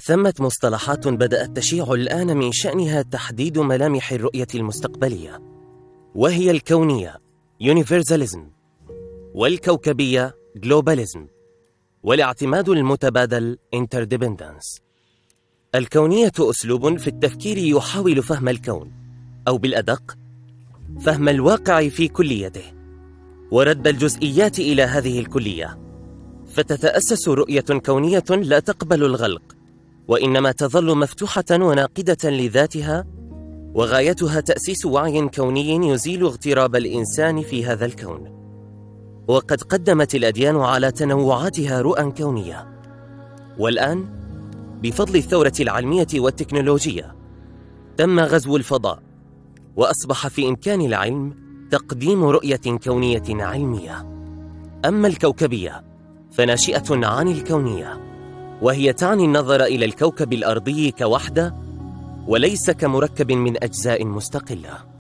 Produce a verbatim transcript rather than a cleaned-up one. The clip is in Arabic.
ثمة مصطلحات بدأت تشيع الآن من شأنها تحديد ملامح الرؤية المستقبلية، وهي الكونية Universalism، والكوكبية Globalism، والاعتماد المتبادل Interdependence. الكونية أسلوب في التفكير يحاول فهم الكون، أو بالأدق فهم الواقع في كليته، ورد الجزئيات إلى هذه الكلية، فتتأسس رؤية كونية لا تقبل الغلق، وإنما تظل مفتوحة وناقدة لذاتها، وغايتها تأسيس وعي كوني يزيل اغتراب الإنسان في هذا الكون. وقد قدمت الأديان على تنوعاتها رؤى كونية، والآن بفضل الثورة العلمية والتكنولوجية تم غزو الفضاء، وأصبح في إمكان العلم تقديم رؤية كونية علمية. أما الكوكبية فناشئة عن الكونية، وهي تعني النظر إلى الكوكب الأرضي كوحدة وليس كمركب من أجزاء مستقلة.